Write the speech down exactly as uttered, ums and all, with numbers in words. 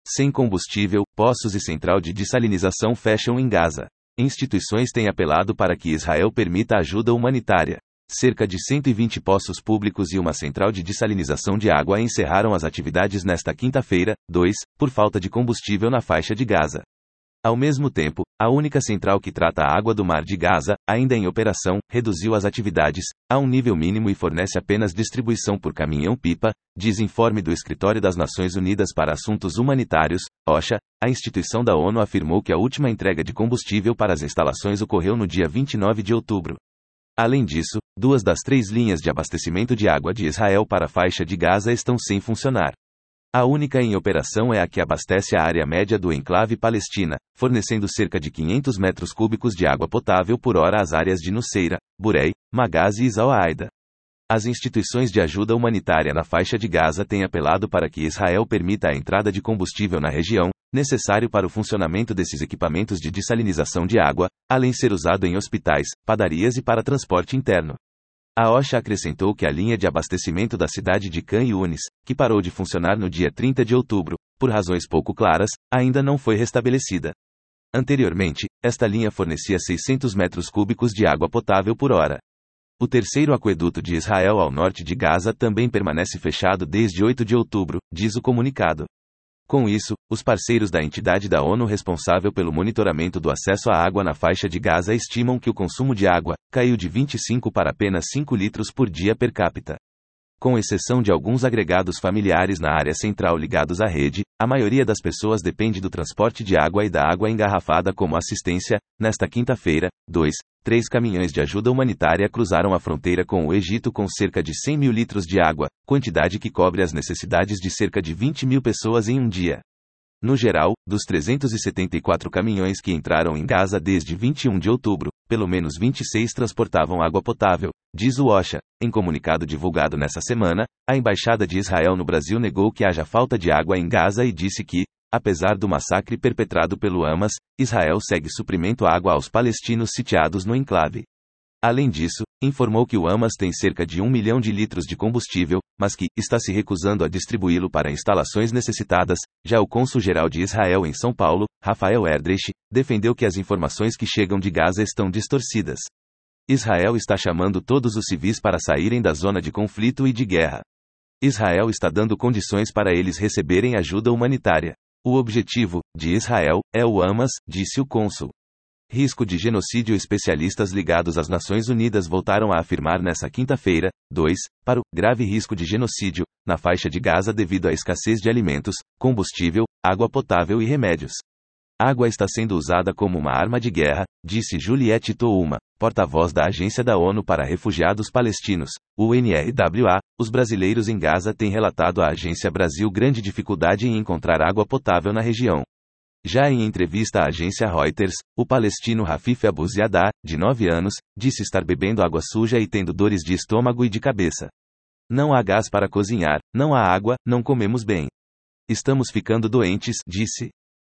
Sem combustível, poços e central de dessalinização fecham em Gaza. Instituições têm apelado para que Israel permita ajuda humanitária. Cerca de cento e vinte poços públicos e uma central de dessalinização de água encerraram as atividades nesta quinta-feira, dois, por falta de combustível na faixa de Gaza. Ao mesmo tempo, a única central que trata a água do mar de Gaza, ainda em operação, reduziu as atividades a um nível mínimo e fornece apenas distribuição por caminhão-pipa, diz informe do Escritório das Nações Unidas para Assuntos Humanitários, OCHA. A instituição da ONU afirmou que a última entrega de combustível para as instalações ocorreu no dia vinte e nove de outubro. Além disso, duas das três linhas de abastecimento de água de Israel para a faixa de Gaza estão sem funcionar. A única em operação é a que abastece a área média do enclave Palestina, fornecendo cerca de quinhentos metros cúbicos de água potável por hora às áreas de Nusseira, Burei, Magazi e Zauaida. As instituições de ajuda humanitária na faixa de Gaza têm apelado para que Israel permita a entrada de combustível na região, necessário para o funcionamento desses equipamentos de dessalinização de água, além de ser usado em hospitais, padarias e para transporte interno. A OCHA acrescentou que a linha de abastecimento da cidade de Khan Yunis, que parou de funcionar no dia trinta de outubro, por razões pouco claras, ainda não foi restabelecida. Anteriormente, esta linha fornecia seiscentos metros cúbicos de água potável por hora. O terceiro aqueduto de Israel ao norte de Gaza também permanece fechado desde oito de outubro, diz o comunicado. Com isso, os parceiros da entidade da ONU responsável pelo monitoramento do acesso à água na faixa de Gaza estimam que o consumo de água caiu de vinte e cinco para apenas cinco litros por dia per capita. Com exceção de alguns agregados familiares na área central ligados à rede, a maioria das pessoas depende do transporte de água e da água engarrafada como assistência. Nesta quinta-feira, dois, três caminhões de ajuda humanitária cruzaram a fronteira com o Egito com cerca de cem mil litros de água, quantidade que cobre as necessidades de cerca de vinte mil pessoas em um dia. No geral, dos trezentos e setenta e quatro caminhões que entraram em Gaza desde vinte e um de outubro, pelo menos vinte e seis transportavam água potável, diz o OCHA. Em comunicado divulgado nessa semana, a Embaixada de Israel no Brasil negou que haja falta de água em Gaza e disse que, apesar do massacre perpetrado pelo Hamas, Israel segue suprimento água aos palestinos sitiados no enclave. Além disso, informou que o Hamas tem cerca de um milhão de litros de combustível, mas que está se recusando a distribuí-lo para instalações necessitadas. Já o cônsul-geral de Israel em São Paulo, Rafael Erdrich, defendeu que as informações que chegam de Gaza estão distorcidas. Israel está chamando todos os civis para saírem da zona de conflito e de guerra. Israel está dando condições para eles receberem ajuda humanitária. O objetivo de Israel é o Hamas, disse o cônsul. Risco de genocídio. Especialistas ligados às Nações Unidas voltaram a afirmar nesta quinta-feira, dois, para o grave risco de genocídio na faixa de Gaza devido à escassez de alimentos, combustível, água potável e remédios. Água está sendo usada como uma arma de guerra, disse Juliette Touma, porta-voz da Agência da ONU para Refugiados Palestinos, U N R W A. Os brasileiros em Gaza têm relatado à Agência Brasil grande dificuldade em encontrar água potável na região. Já em entrevista à agência Reuters, o palestino Rafif Abu Ziadah, de nove anos, disse estar bebendo água suja e tendo dores de estômago e de cabeça. Não há gás para cozinhar, não há água, não comemos bem. Estamos ficando doentes, disse.